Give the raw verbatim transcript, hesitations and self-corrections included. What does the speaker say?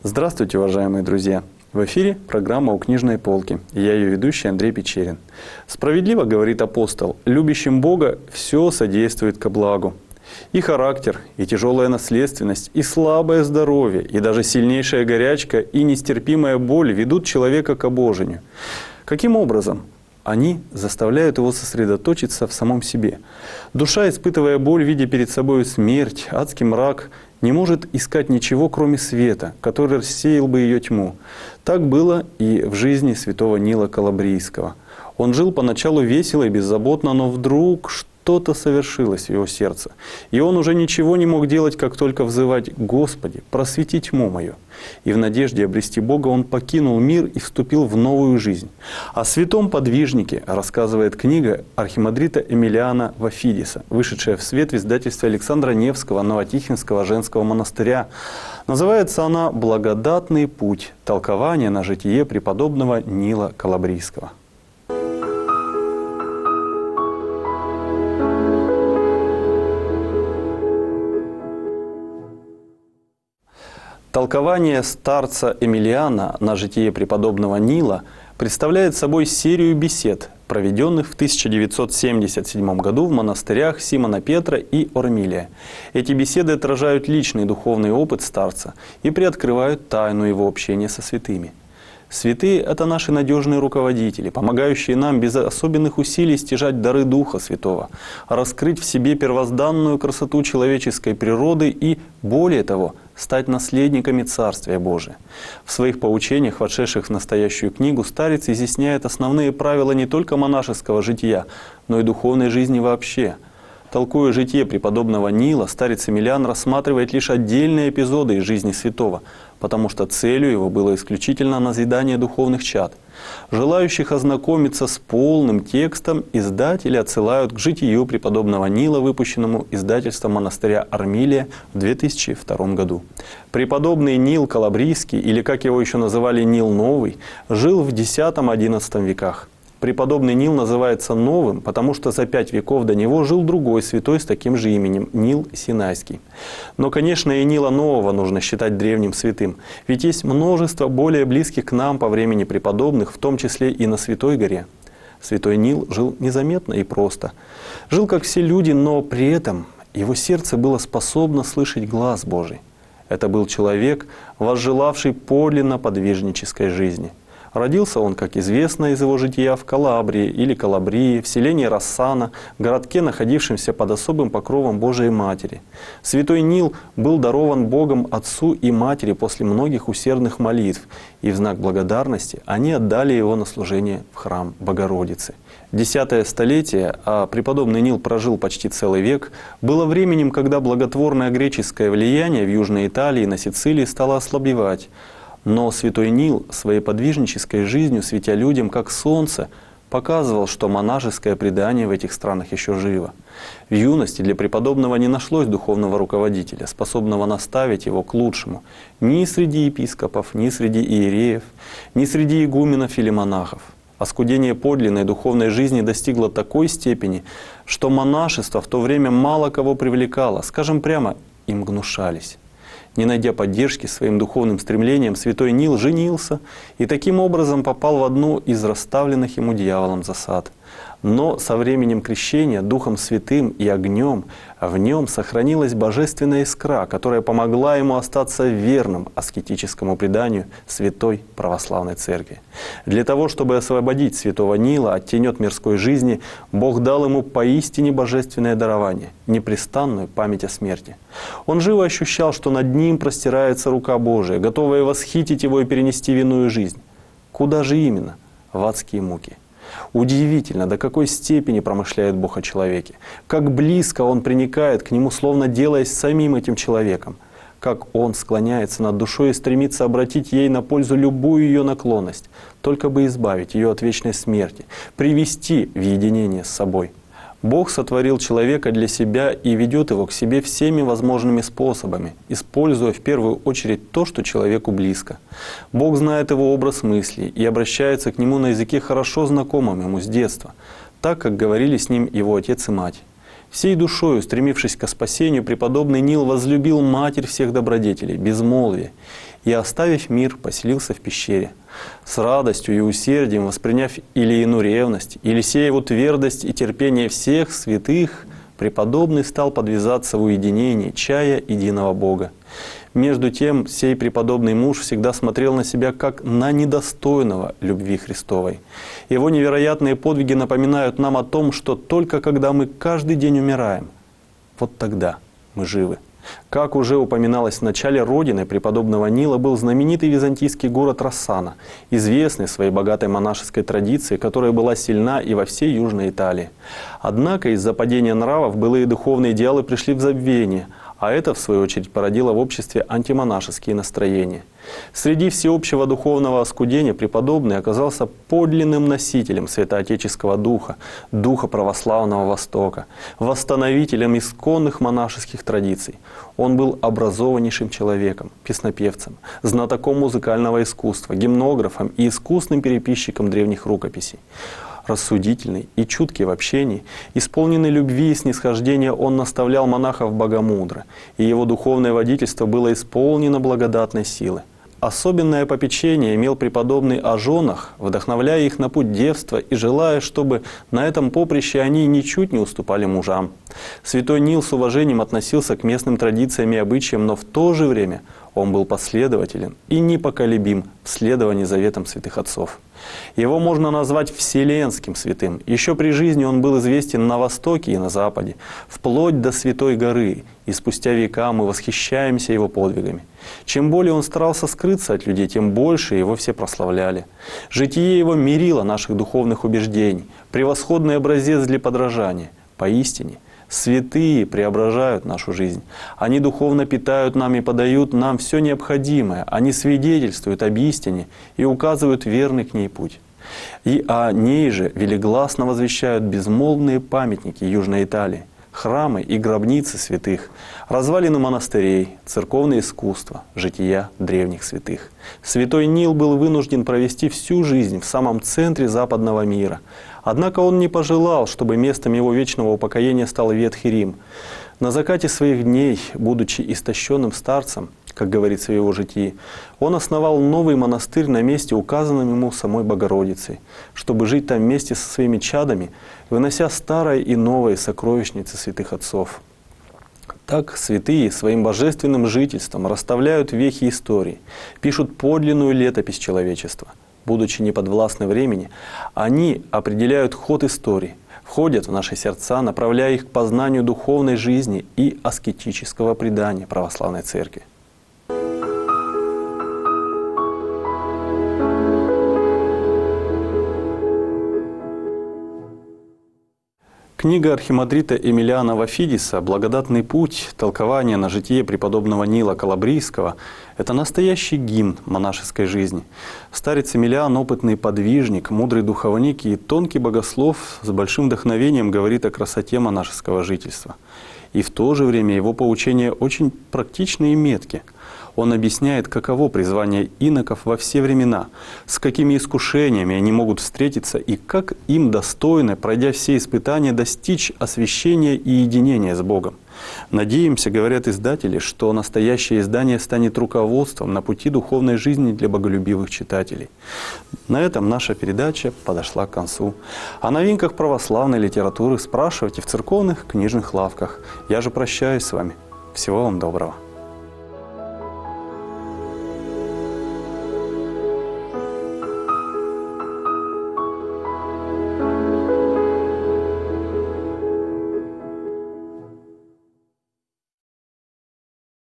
Здравствуйте, уважаемые друзья! В эфире программа «У книжной полки». И я ее ведущий Андрей Печерин. Справедливо говорит апостол: любящим Бога все содействует ко благу. И характер, и тяжелая наследственность, и слабое здоровье, и даже сильнейшая горячка, и нестерпимая боль ведут человека к обожению. Каким образом? Они заставляют его сосредоточиться в самом себе. Душа, испытывая боль, видя перед собой смерть, адский мрак, не может искать ничего, кроме света, который рассеял бы ее тьму. Так было и в жизни святого Нила Калабрийского. Он жил поначалу весело и беззаботно, но вдруг что-то совершилось в его сердце. И он уже ничего не мог делать, как только взывать: «Господи, просвети тьму мою». И в надежде обрести Бога он покинул мир и вступил в новую жизнь. О святом подвижнике рассказывает книга архимандрита Эмилиана Вафидиса, вышедшая в свет в издательстве Александра Невского Новотихвинского женского монастыря. Называется она «Благодатный путь. Толкование на житие преподобного Нила Калабрийского». Толкование старца Эмилиана на житие преподобного Нила представляет собой серию бесед, проведенных в тысяча девятьсот семьдесят седьмом году в монастырях Симона Петра и Ормилия. Эти беседы отражают личный духовный опыт старца и приоткрывают тайну его общения со святыми. Святые – это наши надежные руководители, помогающие нам без особенных усилий стяжать дары Духа Святого, раскрыть в себе первозданную красоту человеческой природы и, более того, стать наследниками Царствия Божия. В своих поучениях, вошедших в настоящую книгу, старец изъясняет основные правила не только монашеского жития, но и духовной жизни вообще. Толкуя житие преподобного Нила, старец Эмилиан рассматривает лишь отдельные эпизоды из жизни святого, потому что целью его было исключительно назидание духовных чад. Желающих ознакомиться с полным текстом издатели отсылают к житию преподобного Нила, выпущенному издательством монастыря Ормилия в две тысячи втором году. Преподобный Нил Калабрийский, или как его еще называли Нил Новый, жил в десятом-одиннадцатом веках. Преподобный Нил называется новым, потому что за пять веков до него жил другой святой с таким же именем – Нил Синайский. Но, конечно, и Нила Нового нужно считать древним святым, ведь есть множество более близких к нам по времени преподобных, в том числе и на Святой горе. Святой Нил жил незаметно и просто. Жил, как все люди, но при этом его сердце было способно слышать глас Божий. Это был человек, возжелавший подлинно подвижнической жизни. Родился он, как известно из его жития, в Калабрии или Калабрии, в селении Рассана, городке, находившемся под особым покровом Божией Матери. Святой Нил был дарован Богом Отцу и Матери после многих усердных молитв, и в знак благодарности они отдали его на служение в храм Богородицы. Десятое столетие, а преподобный Нил прожил почти целый век, было временем, когда благотворное греческое влияние в Южной Италии и на Сицилии стало ослабевать. Но святой Нил своей подвижнической жизнью, светя людям как солнце, показывал, что монашеское предание в этих странах еще живо. В юности для преподобного не нашлось духовного руководителя, способного наставить его к лучшему, ни среди епископов, ни среди иереев, ни среди игуменов или монахов. Оскудение подлинной духовной жизни достигло такой степени, что монашество в то время мало кого привлекало, скажем прямо, им гнушались. Не найдя поддержки своим духовным стремлением, святой Нил женился и таким образом попал в одну из расставленных ему дьяволом засад. Но со временем крещения Духом Святым и огнем в нем сохранилась божественная искра, которая помогла ему остаться верным аскетическому преданию Святой Православной Церкви. Для того, чтобы освободить святого Нила от тенет мирской жизни, Бог дал ему поистине божественное дарование – непрестанную память о смерти. Он живо ощущал, что над ним простирается рука Божия, готовая восхитить его и перенести в иную жизнь. Куда же именно? В адские муки. Удивительно, до какой степени промышляет Бог о человеке, как близко Он приникает к нему, словно делаясь самим этим человеком, как Он склоняется над душой и стремится обратить ей на пользу любую ее наклонность, только бы избавить ее от вечной смерти, привести в единение с собой. Бог сотворил человека для себя и ведет его к себе всеми возможными способами, используя в первую очередь то, что человеку близко. Бог знает его образ мыслей и обращается к нему на языке, хорошо знакомом ему с детства, так, как говорили с ним его отец и мать. Всей душою, стремившись ко спасению, преподобный Нил возлюбил матерь всех добродетелей, безмолвие, и, оставив мир, поселился в пещере. С радостью и усердием, восприняв Илиину ревность, Елисееву твердость и терпение всех святых, преподобный стал подвязаться в уединении, чая единого Бога. Между тем, сей преподобный муж всегда смотрел на себя как на недостойного любви Христовой. Его невероятные подвиги напоминают нам о том, что только когда мы каждый день умираем, вот тогда мы живы. Как уже упоминалось в начале, родиной преподобного Нила был знаменитый византийский город Рассана, известный своей богатой монашеской традицией, которая была сильна и во всей Южной Италии. Однако из-за падения нравов былые духовные идеалы пришли в забвение, а это, в свою очередь, породило в обществе антимонашеские настроения. Среди всеобщего духовного оскудения преподобный оказался подлинным носителем святоотеческого духа, духа православного Востока, восстановителем исконных монашеских традиций. Он был образованнейшим человеком, песнопевцем, знатоком музыкального искусства, гимнографом и искусным переписчиком древних рукописей. Рассудительный и чуткий в общении, исполненный любви и снисхождения, он наставлял монахов богомудро, и его духовное водительство было исполнено благодатной силы. Особенное попечение имел преподобный о женах, вдохновляя их на путь девства и желая, чтобы на этом поприще они ничуть не уступали мужам. Святой Нил с уважением относился к местным традициям и обычаям, но в то же время он был последователен и непоколебим в следовании заветам святых отцов. Его можно назвать вселенским святым. Еще при жизни он был известен на Востоке и на Западе, вплоть до Святой горы, и спустя века мы восхищаемся его подвигами. Чем более он старался скрыться от людей, тем больше его все прославляли. Житие его мерило наших духовных убеждений, превосходный образец для подражания. Поистине, святые преображают нашу жизнь. Они духовно питают нам и подают нам все необходимое. Они свидетельствуют об истине и указывают верный к ней путь. И о ней же велигласно возвещают безмолвные памятники Южной Италии, храмы и гробницы святых, развалины монастырей, церковное искусство, жития древних святых. Святой Нил был вынужден провести всю жизнь в самом центре западного мира. Однако он не пожелал, чтобы местом его вечного упокоения стал Ветхий Рим. На закате своих дней, будучи истощенным старцем, как говорится в его житии, он основал новый монастырь на месте, указанном ему самой Богородицей, чтобы жить там вместе со своими чадами, вынося старое и новое сокровищницы святых отцов. Так святые своим божественным жительством расставляют вехи истории, пишут подлинную летопись человечества. Будучи неподвластны времени, они определяют ход истории, входят в наши сердца, направляя их к познанию духовной жизни и аскетического предания православной церкви. Книга архимандрита Эмилиана Вафидиса «Благодатный путь. Толкование на житие преподобного Нила Калабрийского» — это настоящий гимн монашеской жизни. Старец Эмилиан — опытный подвижник, мудрый духовник и тонкий богослов, с большим вдохновением говорит о красоте монашеского жительства. И в то же время его поучения очень практичны и метки. Он объясняет, каково призвание иноков во все времена, с какими искушениями они могут встретиться и как им достойно, пройдя все испытания, достичь освящения и единения с Богом. Надеемся, говорят издатели, что настоящее издание станет руководством на пути духовной жизни для боголюбивых читателей. На этом наша передача подошла к концу. О новинках православной литературы спрашивайте в церковных книжных лавках. Я же прощаюсь с вами. Всего вам доброго.